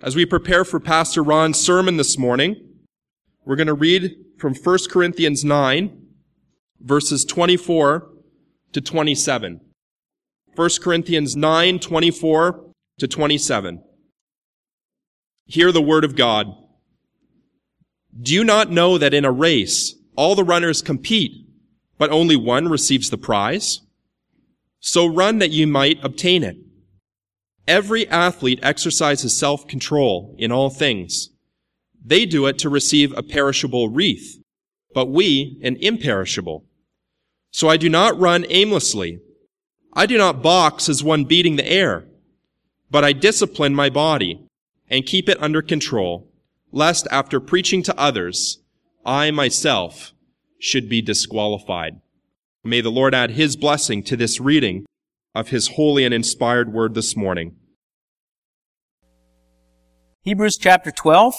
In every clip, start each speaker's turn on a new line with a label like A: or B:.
A: As we prepare for Pastor Ron's sermon this morning, we're going to read from 1 Corinthians 9, verses 24 to 27. 1 Corinthians 9, 24 to 27. Hear the word of God. Do you not know that in a race all the runners compete, but only one receives the prize? So run that you might obtain it. Every athlete exercises self-control in all things. They do it to receive a perishable wreath, but we an imperishable. So I do not run aimlessly. I do not box as one beating the air, but I discipline my body and keep it under control, lest after preaching to others, I myself should be disqualified. May the Lord add his blessing to this reading of his holy and inspired word this morning.
B: Hebrews chapter 12,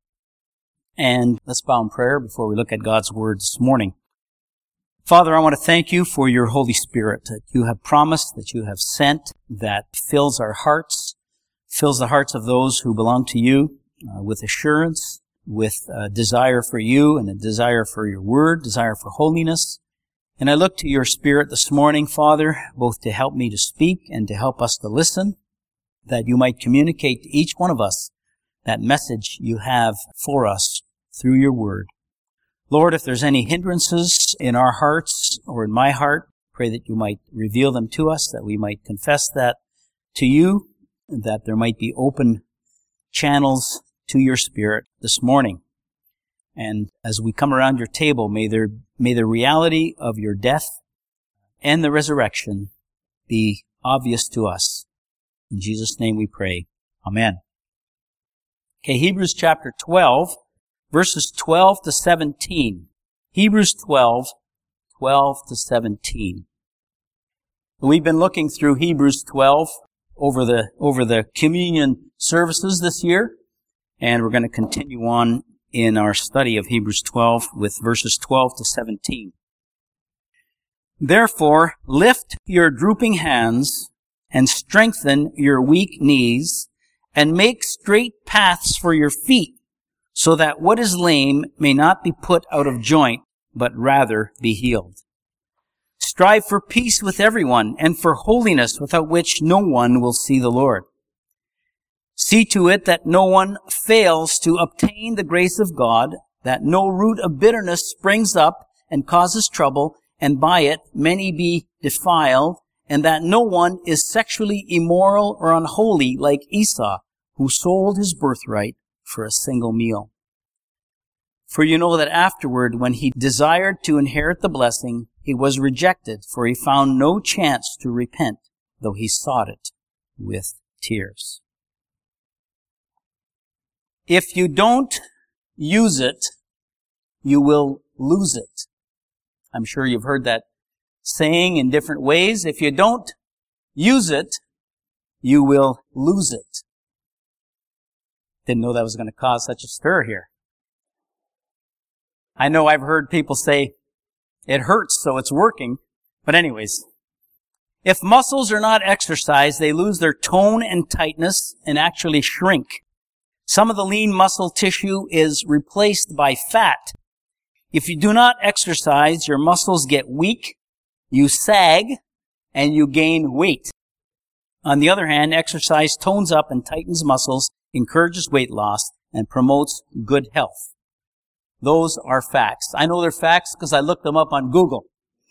B: and let's bow in prayer before we look at God's word this morning. Father, I want to thank you for your Holy Spirit that you have promised, that you have sent, that fills our hearts, fills the hearts of those who belong to you with assurance, with a desire for you and a desire for your word, desire for holiness. And I look to your Spirit this morning, Father, both to help me to speak and to help us to listen, that you might communicate to each one of us that message you have for us through your word. Lord, if there's any hindrances in our hearts or in my heart, pray that you might reveal them to us, that we might confess that to you, and that there might be open channels to your Spirit this morning. And as we come around your table, may the reality of your death and the resurrection be obvious to us. In Jesus' name we pray. Amen. Okay, Hebrews chapter 12, verses 12 to 17. Hebrews 12, 12 to 17. We've been looking through Hebrews 12 over the communion services this year, and we're going to continue on in our study of Hebrews 12 with verses 12 to 17. Therefore, lift your drooping hands and strengthen your weak knees and make straight paths for your feet, so that what is lame may not be put out of joint, but rather be healed. Strive for peace with everyone and for holiness, without which no one will see the Lord. See to it that no one fails to obtain the grace of God, that no root of bitterness springs up and causes trouble, and by it many be defiled, and that no one is sexually immoral or unholy like Esau, who sold his birthright for a single meal. For you know that afterward, when he desired to inherit the blessing, he was rejected, for he found no chance to repent, though he sought it with tears. If you don't use it, you will lose it. I'm sure you've heard that saying in different ways. If you don't use it, you will lose it. Didn't know that was going to cause such a stir here. I know I've heard people say, it hurts, so it's working. But anyways, if muscles are not exercised, they lose their tone and tightness and actually shrink. Some of the lean muscle tissue is replaced by fat. If you do not exercise, your muscles get weak, you sag, and you gain weight. On the other hand, exercise tones up and tightens muscles, encourages weight loss, and promotes good health. Those are facts. I know they're facts because I looked them up on Google.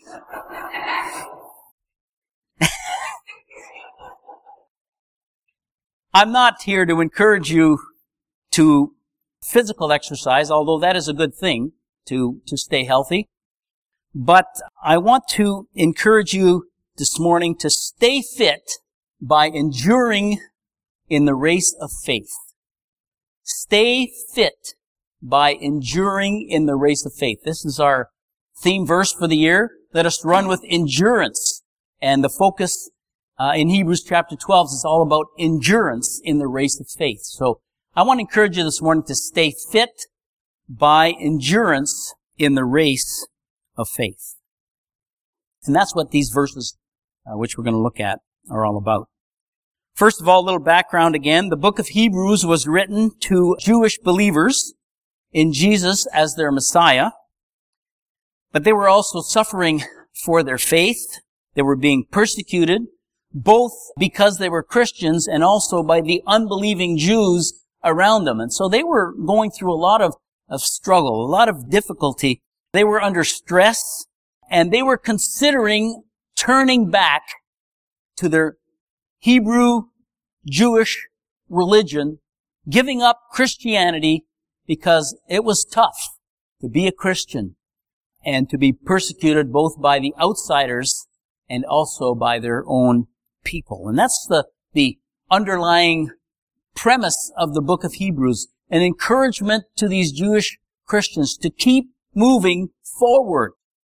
B: I'm not here to encourage you to physical exercise, although that is a good thing to stay healthy. But I want to encourage you this morning to stay fit by enduring in the race of faith. Stay fit by enduring in the race of faith. This is our theme verse for the year. Let us run with endurance. And the focus in Hebrews chapter 12 is all about endurance in the race of faith. So I want to encourage you this morning to stay fit by endurance in the race of faith. And that's what these verses, which we're going to look at, are all about. First of all, a little background again. The book of Hebrews was written to Jewish believers in Jesus as their Messiah, but they were also suffering for their faith. They were being persecuted, both because they were Christians and also by the unbelieving Jews around them. And so they were going through a lot of struggle, a lot of difficulty. They were under stress, and they were considering turning back to their Hebrew Jewish religion, giving up Christianity because it was tough to be a Christian and to be persecuted both by the outsiders and also by their own people. And that's the underlying premise of the book of Hebrews, an encouragement to these Jewish Christians to keep moving forward.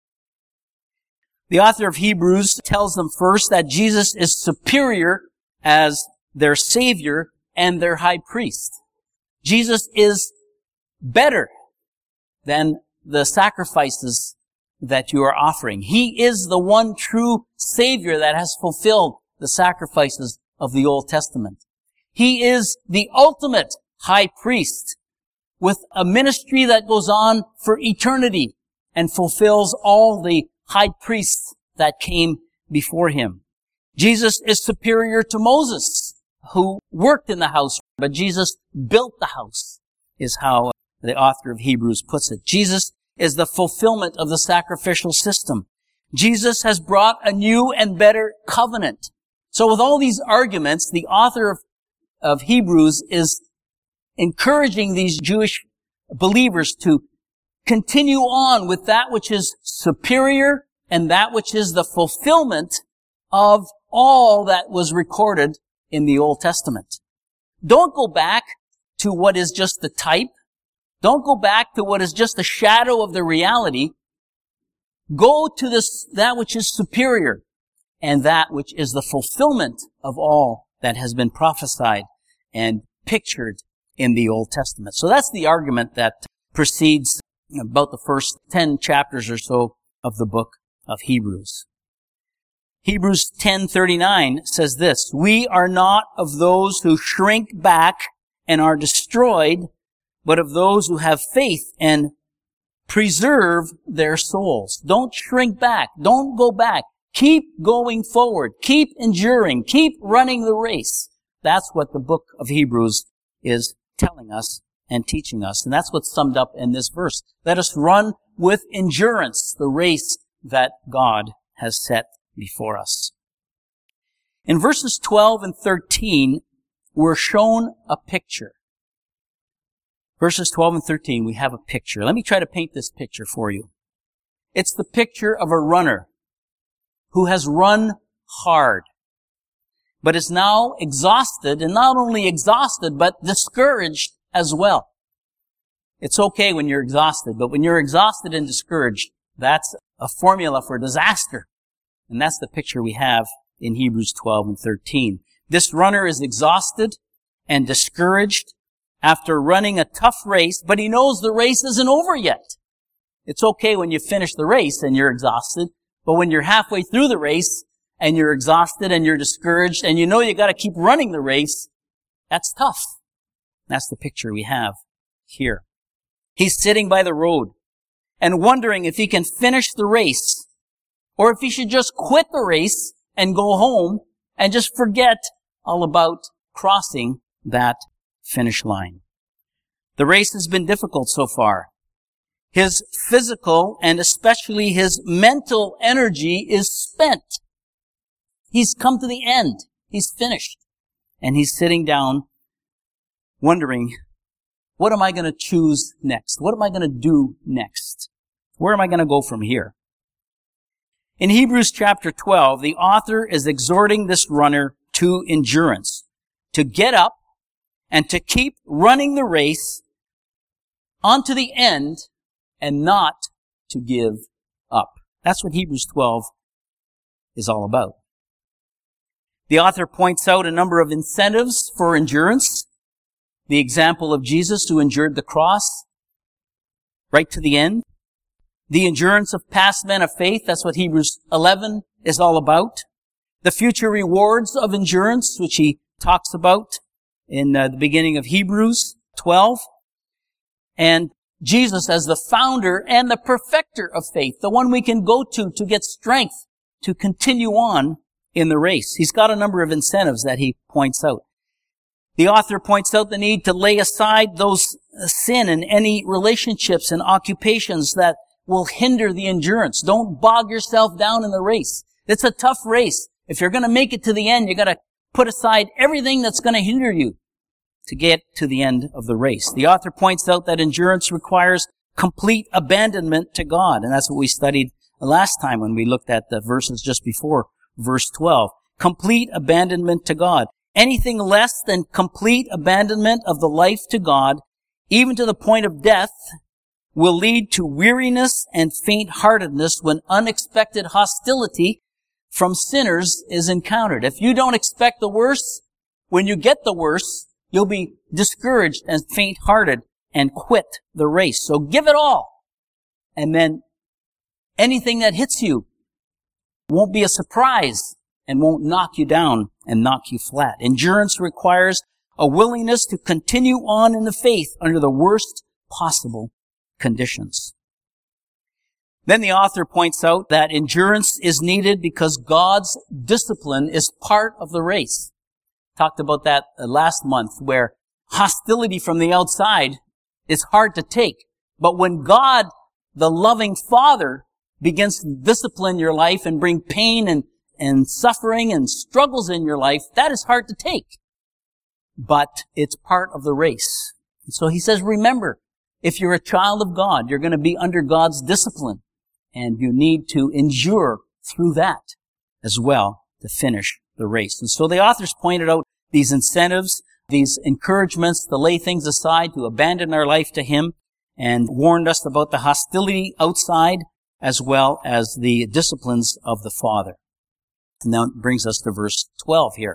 B: The author of Hebrews tells them first that Jesus is superior as their Savior and their High Priest. Jesus is better than the sacrifices that you are offering. He is the one true Savior that has fulfilled the sacrifices of the Old Testament. He is the ultimate High Priest with a ministry that goes on for eternity and fulfills all the high priests that came before him. Jesus is superior to Moses, who worked in the house, but Jesus built the house, is how the author of Hebrews puts it. Jesus is the fulfillment of the sacrificial system. Jesus has brought a new and better covenant. So with all these arguments, the author of Hebrews is encouraging these Jewish believers to continue on with that which is superior and that which is the fulfillment of all that was recorded in the Old Testament. Don't go back to what is just the type. Don't go back to what is just a shadow of the reality. Go to that which is superior and that which is the fulfillment of all that has been prophesied and pictured in the Old Testament. So that's the argument that precedes about the first 10 chapters or so of the book of Hebrews. Hebrews 10:39 says this, "We are not of those who shrink back and are destroyed, but of those who have faith and preserve their souls." Don't shrink back. Don't go back. Keep going forward. Keep enduring. Keep running the race. That's what the book of Hebrews is telling us and teaching us. And that's what's summed up in this verse. Let us run with endurance the race that God has set before us. In verses 12 and 13, we're shown a picture. Verses 12 and 13, we have a picture. Let me try to paint this picture for you. It's the picture of a runner who has run hard, but is now exhausted, and not only exhausted, but discouraged as well. It's okay when you're exhausted, but when you're exhausted and discouraged, that's a formula for disaster. And that's the picture we have in Hebrews 12 and 13. This runner is exhausted and discouraged after running a tough race, but he knows the race isn't over yet. It's okay when you finish the race and you're exhausted, but when you're halfway through the race and you're exhausted and you're discouraged and you know you got to keep running the race, that's tough. That's the picture we have here. He's sitting by the road and wondering if he can finish the race or if he should just quit the race and go home and just forget all about crossing that finish line. The race has been difficult so far. His physical and especially his mental energy is spent. He's come to the end. He's finished. And he's sitting down wondering, what am I going to choose next? What am I going to do next? Where am I going to go from here? In Hebrews chapter 12, the author is exhorting this runner to endurance, to get up and to keep running the race onto the end and not to give up. That's what Hebrews 12 is all about. The author points out a number of incentives for endurance. The example of Jesus who endured the cross right to the end. The endurance of past men of faith, that's what Hebrews 11 is all about. The future rewards of endurance, which he talks about in the beginning of Hebrews 12. And Jesus as the founder and the perfecter of faith, the one we can go to get strength to continue on in the race. He's got a number of incentives that he points out. The author points out the need to lay aside those sin and any relationships and occupations that will hinder the endurance. Don't bog yourself down in the race. It's a tough race. If you're going to make it to the end, you got to put aside everything that's going to hinder you to get to the end of the race. The author points out that endurance requires complete abandonment to God. And that's what we studied last time when we looked at the verses just before verse 12. Complete abandonment to God. Anything less than complete abandonment of the life to God, even to the point of death, will lead to weariness and faint-heartedness when unexpected hostility from sinners is encountered. If you don't expect the worst, when you get the worst, you'll be discouraged and faint-hearted and quit the race. So give it all. And then anything that hits you won't be a surprise and won't knock you down and knock you flat. Endurance requires a willingness to continue on in the faith under the worst possible conditions. Then the author points out that endurance is needed because God's discipline is part of the race. Talked about that last month, where hostility from the outside is hard to take. But when God, the loving Father, begins to discipline your life and bring pain and suffering and struggles in your life, that is hard to take. But it's part of the race. And so he says, remember, if you're a child of God, you're going to be under God's discipline. And you need to endure through that as well to finish the race. And so the authors pointed out these incentives, these encouragements to lay things aside, to abandon our life to Him, and warned us about the hostility outside as well as the disciplines of the Father. And now it brings us to verse 12 here.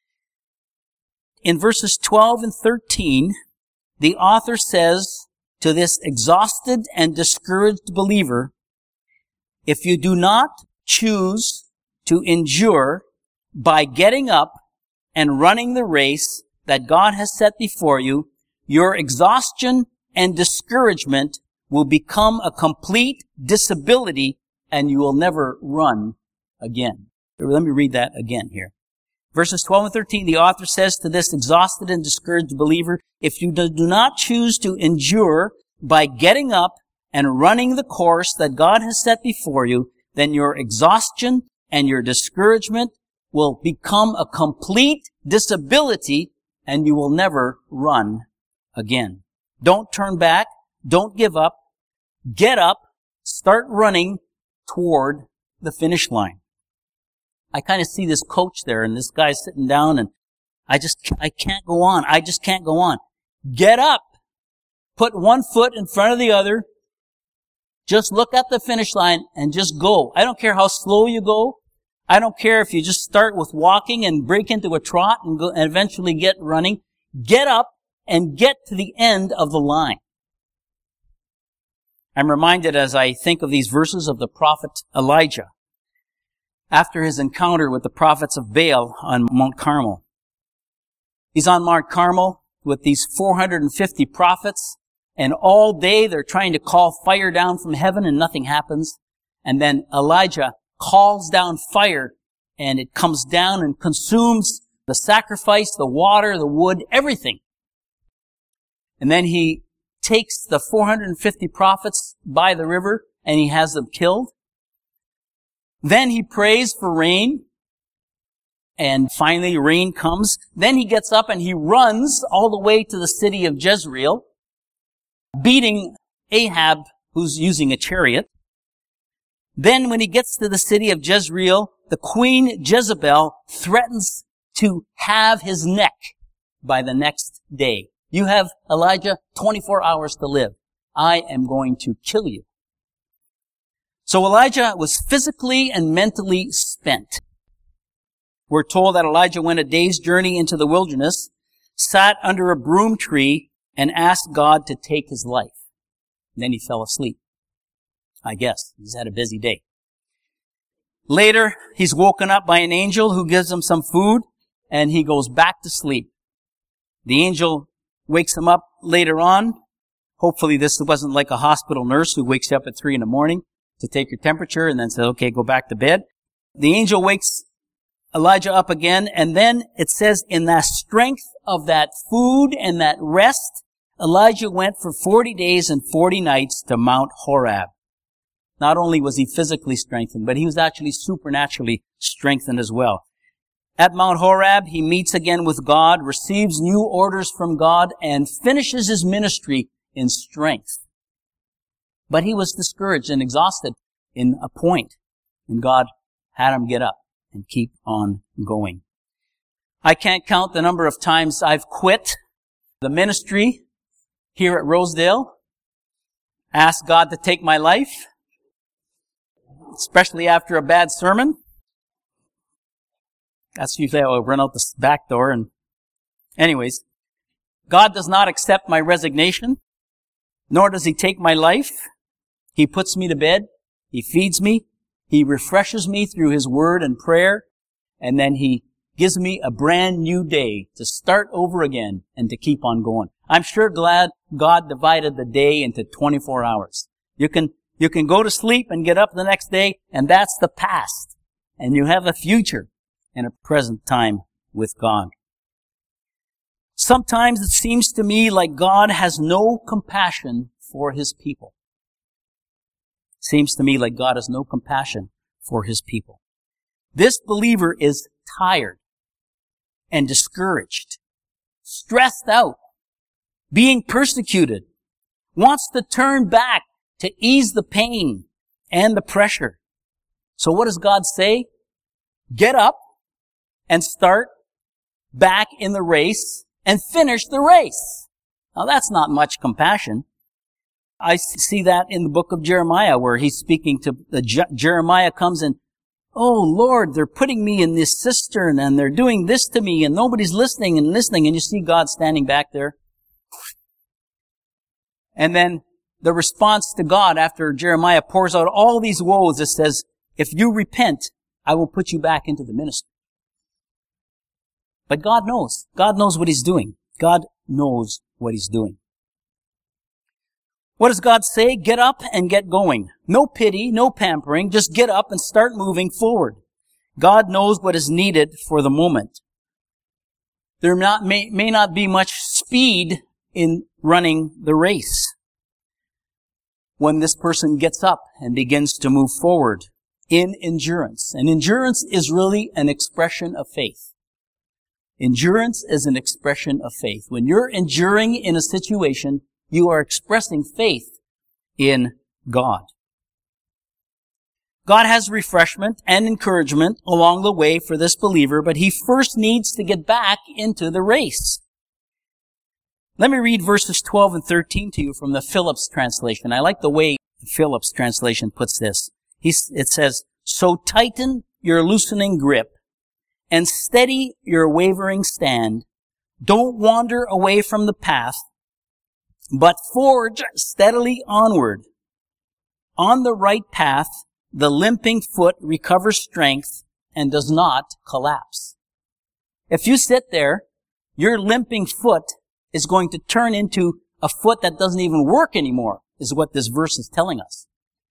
B: In verses 12 and 13, the author says to this exhausted and discouraged believer, if you do not choose to endure by getting up and running the race that God has set before you, your exhaustion and discouragement will become a complete disability and you will never run again. Let me read that again here. Verses 12 and 13, the author says to this exhausted and discouraged believer, if you do not choose to endure by getting up and running the course that God has set before you, then your exhaustion and your discouragement will become a complete disability and you will never run again. Don't turn back. Don't give up. Get up. Start running toward the finish line. I kind of see this coach there and this guy's sitting down and I can't go on. I just can't go on. Get up. Put one foot in front of the other. Just look at the finish line and just go. I don't care how slow you go. I don't care if you just start with walking and break into a trot and go and eventually get running. Get up and get to the end of the line. I'm reminded as I think of these verses of the prophet Elijah after his encounter with the prophets of Baal on Mount Carmel. He's on Mount Carmel with these 450 prophets, and all day they're trying to call fire down from heaven and nothing happens. And then Elijah calls down fire and it comes down and consumes the sacrifice, the water, the wood, everything. And then he takes the 450 prophets by the river and he has them killed. Then he prays for rain. And finally rain comes. Then he gets up and he runs all the way to the city of Jezreel, beating Ahab, who's using a chariot. Then when he gets to the city of Jezreel, the queen Jezebel threatens to have his neck by the next day. You have, Elijah, 24 hours to live. I am going to kill you. So Elijah was physically and mentally spent. We're told that Elijah went a day's journey into the wilderness, sat under a broom tree, and asked God to take his life. And then he fell asleep. I guess. He's had a busy day. Later, he's woken up by an angel who gives him some food and he goes back to sleep. The angel wakes him up later on. Hopefully this wasn't like a hospital nurse who wakes you up at 3 a.m. to take your temperature and then says, okay, go back to bed. The angel wakes Elijah up again, and then it says, in the strength of that food and that rest, Elijah went for 40 days and 40 nights to Mount Horeb. Not only was he physically strengthened, but he was actually supernaturally strengthened as well. At Mount Horeb, he meets again with God, receives new orders from God, and finishes his ministry in strength. But he was discouraged and exhausted in a point, and God had him get up and keep on going. I can't count the number of times I've quit the ministry here at Rosedale, asked God to take my life, especially after a bad sermon. That's usually how I run out the back door. And anyways, God does not accept my resignation, nor does he take my life. He puts me to bed. He feeds me. He refreshes me through his word and prayer. And then he gives me a brand new day to start over again and to keep on going. I'm sure glad God divided the day into 24 hours. You can go to sleep and get up the next day, and that's the past. And you have a future and a present time with God. Sometimes it seems to me like God has no compassion for his people. Seems to me like God has no compassion for his people. This believer is tired and discouraged, stressed out, being persecuted, wants to turn back to ease the pain and the pressure. So what does God say? Get up and start back in the race and finish the race. Now that's not much compassion. I see that in the book of Jeremiah where he's speaking to Jeremiah comes and, oh Lord, they're putting me in this cistern and they're doing this to me and nobody's listening. And you see God standing back there. And then the response to God after Jeremiah pours out all these woes, it says, if you repent, I will put you back into the ministry. But God knows. God knows what he's doing. God knows what he's doing. What does God say? Get up and get going. No pity, no pampering. Just get up and start moving forward. God knows what is needed for the moment. There may not be much speed in running the race when this person gets up and begins to move forward in endurance. And endurance is really an expression of faith. Endurance is an expression of faith. When you're enduring in a situation, you are expressing faith in God. God has refreshment and encouragement along the way for this believer, but he first needs to get back into the race. Let me read verses 12 and 13 to you from the Phillips translation. I like the way the Phillips translation puts this. It says, so tighten your loosening grip and steady your wavering stand. Don't wander away from the path, but forge steadily onward. On the right path, the limping foot recovers strength and does not collapse. If you sit there, your limping foot is going to turn into a foot that doesn't even work anymore, is what this verse is telling us.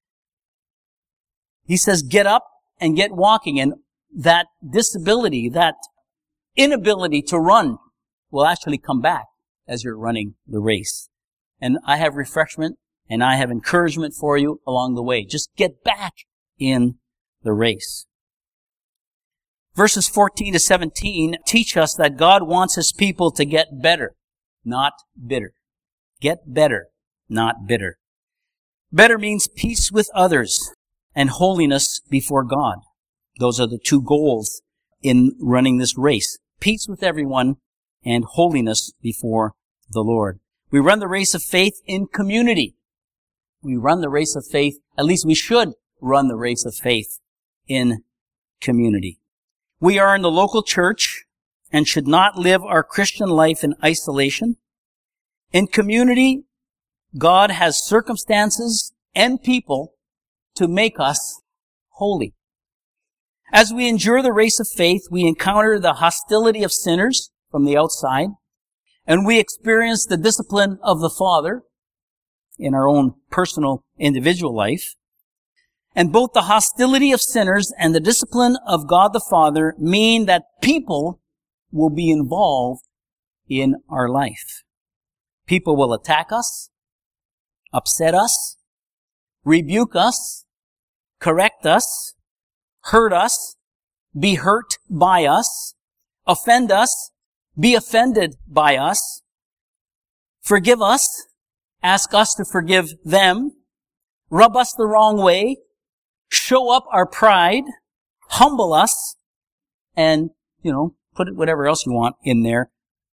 B: He says, get up and get walking, and that disability, that inability to run will actually come back as you're running the race. And I have refreshment and I have encouragement for you along the way. Just get back in the race. Verses 14 to 17 teach us that God wants his people to get better, not bitter. Get better, not bitter. Better means peace with others and holiness before God. Those are the two goals in running this race. Peace with everyone and holiness before the Lord. We run the race of faith in community. We run the race of faith, at least we should run the race of faith in community. We are in the local church and should not live our Christian life in isolation. In community, God has circumstances and people to make us holy. As we endure the race of faith, we encounter the hostility of sinners from the outside, and we experience the discipline of the Father in our own personal, individual life. And both the hostility of sinners and the discipline of God the Father mean that people will be involved in our life. People will attack us, upset us, rebuke us, correct us, hurt us, be hurt by us, offend us, be offended by us, forgive us, ask us to forgive them, rub us the wrong way, show up our pride, humble us, and, put whatever else you want in there.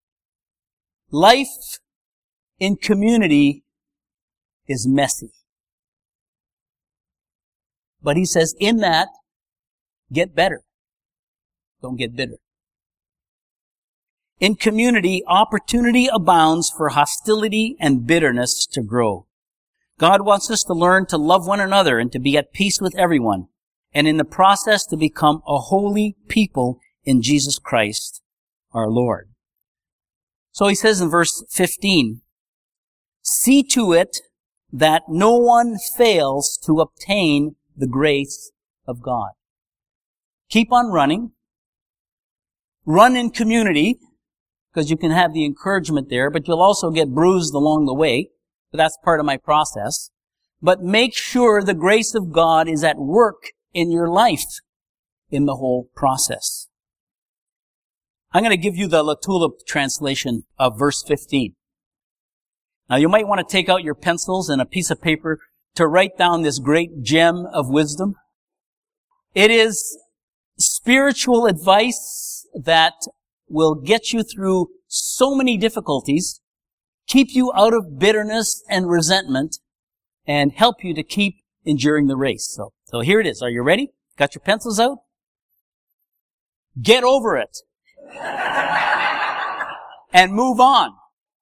B: Life in community is messy. But he says, in that, get better. Don't get bitter. In community, opportunity abounds for hostility and bitterness to grow. God wants us to learn to love one another and to be at peace with everyone, and in the process to become a holy people in Jesus Christ, our Lord. So he says in verse 15, see to it that no one fails to obtain the grace of God. Keep on running. Run in community, because you can have the encouragement there, but you'll also get bruised along the way. But that's part of my process. But make sure the grace of God is at work in your life in the whole process. I'm going to give you the Latulippe translation of verse 15. Now you might want to take out your pencils and a piece of paper to write down this great gem of wisdom. It is spiritual advice that will get you through so many difficulties, keep you out of bitterness and resentment, and help you to keep enduring the race. So here it is. Are you ready? Got your pencils out? Get over it. And move on.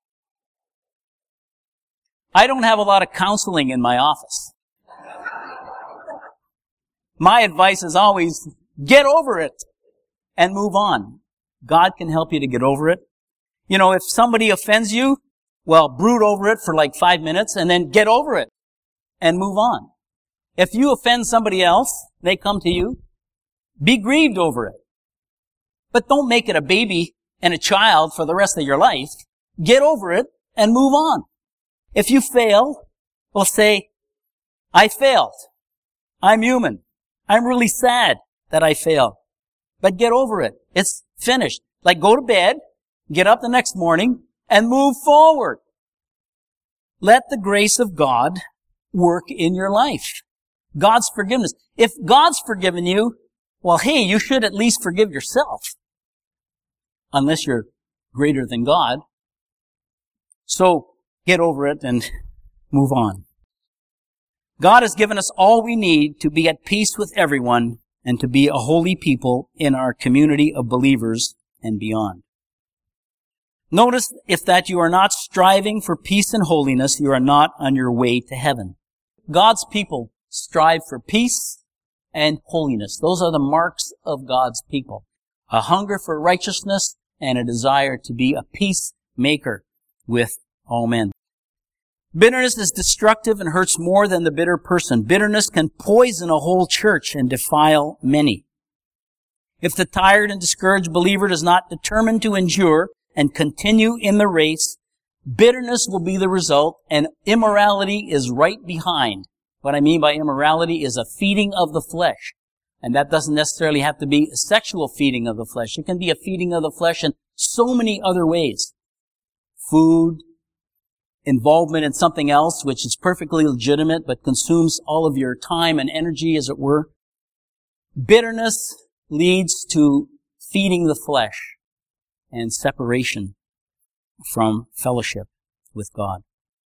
B: I don't have a lot of counseling in my office. My advice is always, get over it and move on. God can help you to get over it. If somebody offends you, well, brood over it for like 5 minutes and then get over it and move on. If you offend somebody else, they come to you, be grieved over it. But don't make it a baby and a child for the rest of your life. Get over it and move on. If you fail, well, say, I failed. I'm human. I'm really sad that I failed. But get over it. It's finished. Like go to bed, get up the next morning, and move forward. Let the grace of God work in your life. God's forgiveness. If God's forgiven you, well, hey, you should at least forgive yourself. Unless you're greater than God. So, get over it and move on. God has given us all we need to be at peace with everyone and to be a holy people in our community of believers and beyond. Notice if that you are not striving for peace and holiness, you are not on your way to heaven. God's people strive for peace and holiness. Those are the marks of God's people. A hunger for righteousness and a desire to be a peacemaker with all men. Bitterness is destructive and hurts more than the bitter person. Bitterness can poison a whole church and defile many. If the tired and discouraged believer does not determine to endure and continue in the race, bitterness will be the result, and immorality is right behind. What I mean by immorality is a feeding of the flesh. And that doesn't necessarily have to be a sexual feeding of the flesh. It can be a feeding of the flesh in so many other ways. Food, involvement in something else which is perfectly legitimate but consumes all of your time and energy, as it were. Bitterness leads to feeding the flesh and separation from fellowship with God.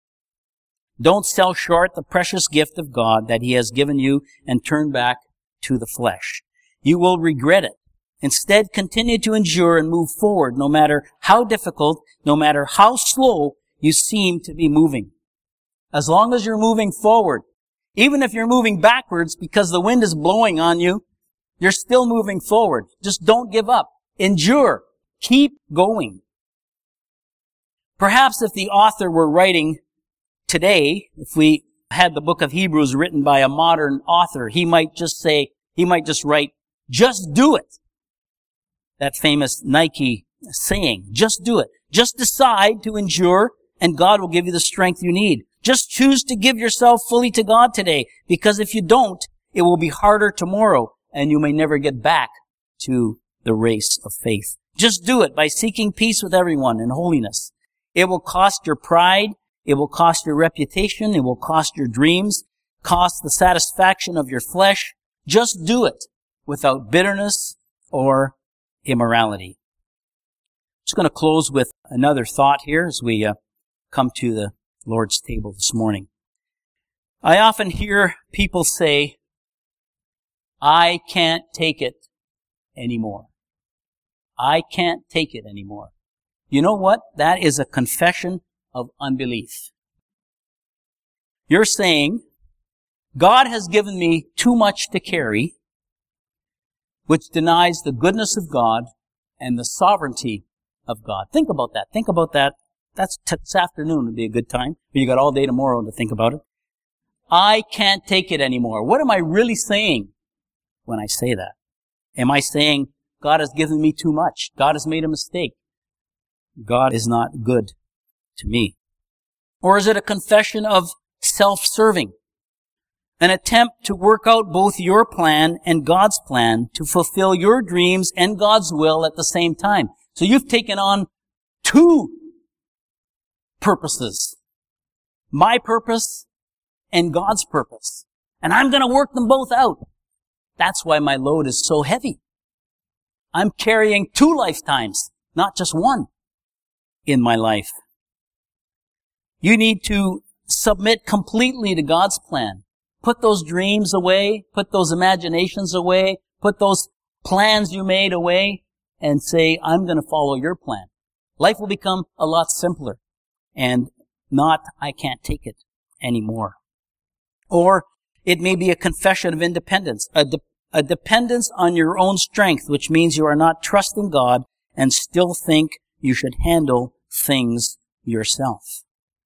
B: Don't sell short the precious gift of God that He has given you and turn back to the flesh. You will regret it. Instead, continue to endure and move forward no matter how difficult, no matter how slow you seem to be moving. As long as you're moving forward, even if you're moving backwards because the wind is blowing on you You're still moving forward. Just don't give up. Endure. Keep going. Perhaps if the author were writing today, if we had the book of Hebrews written by a modern author, he might just write, just do it. That famous Nike saying, just do it. Just decide to endure and God will give you the strength you need. Just choose to give yourself fully to God today, because if you don't, it will be harder tomorrow and you may never get back to the race of faith. Just do it by seeking peace with everyone and holiness. It will cost your pride. It will cost your reputation. It will cost your dreams, cost the satisfaction of your flesh. Just do it without bitterness or immorality. I'm just going to close with another thought here as we come to the Lord's table this morning. I often hear people say, I can't take it anymore. I can't take it anymore. You know what? That is a confession of unbelief. You're saying, God has given me too much to carry, which denies the goodness of God and the sovereignty of God. Think about that. Think about that. That's this afternoon would be a good time. But you got all day tomorrow to think about it. I can't take it anymore. What am I really saying when I say that? Am I saying, God has given me too much? God has made a mistake. God is not good to me. Or is it a confession of self-serving? An attempt to work out both your plan and God's plan to fulfill your dreams and God's will at the same time. So you've taken on two purposes. My purpose and God's purpose. And I'm going to work them both out. That's why my load is so heavy. I'm carrying 2 lifetimes, not just one, in my life. You need to submit completely to God's plan. Put those dreams away, put those imaginations away, put those plans you made away, and say, I'm going to follow your plan. Life will become a lot simpler, and not, I can't take it anymore. Or it may be a confession of independence, a dependence on your own strength, which means you are not trusting God and still think you should handle things yourself.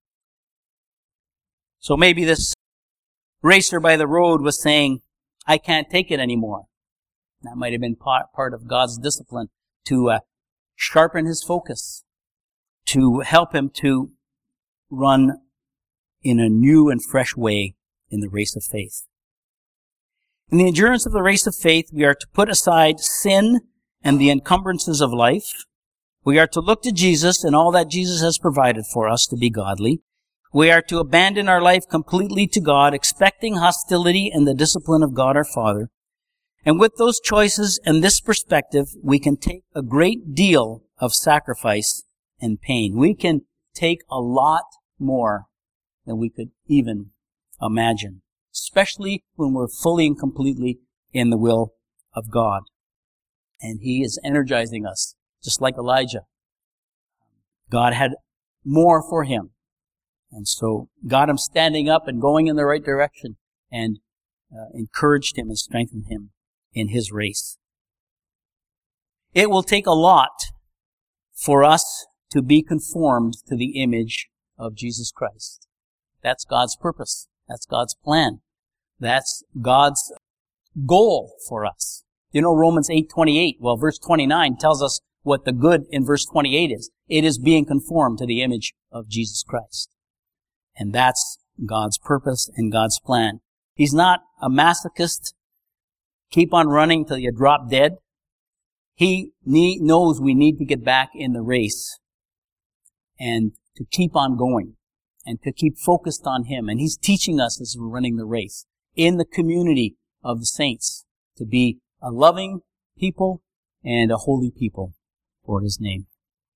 B: So maybe this racer by the road was saying, I can't take it anymore. That might have been part of God's discipline to sharpen his focus, to help him to run in a new and fresh way in the race of faith. In the endurance of the race of faith, we are to put aside sin and the encumbrances of life. We are to look to Jesus and all that Jesus has provided for us to be godly. We are to abandon our life completely to God, expecting hostility and the discipline of God our Father. And with those choices and this perspective, we can take a great deal of sacrifice and pain. We can take a lot more than we could even imagine, especially when we're fully and completely in the will of God. And He is energizing us, just like Elijah. God had more for him. And so got him standing up and going in the right direction and encouraged him and strengthened him in his race. It will take a lot for us to be conformed to the image of Jesus Christ. That's God's purpose. That's God's plan. That's God's goal for us. You know, Romans 8:28, well, verse 29 tells us what the good in verse 28 is. It is being conformed to the image of Jesus Christ. And that's God's purpose and God's plan. He's not a masochist. Keep on running till you drop dead. He knows we need to get back in the race and to keep on going and to keep focused on Him. And He's teaching us as we're running the race in the community of the saints to be a loving people and a holy people for His name.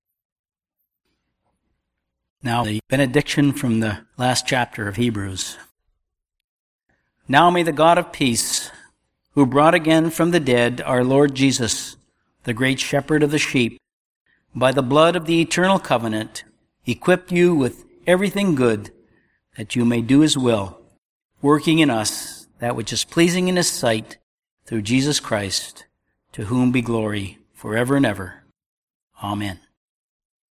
B: Now, the benediction from the last chapter of Hebrews. Now may the God of peace, who brought again from the dead our Lord Jesus, the great shepherd of the sheep, by the blood of the eternal covenant, equip you with everything good, that you may do His will, working in us that which is pleasing in His sight, through Jesus Christ, to whom be glory forever and ever. Amen.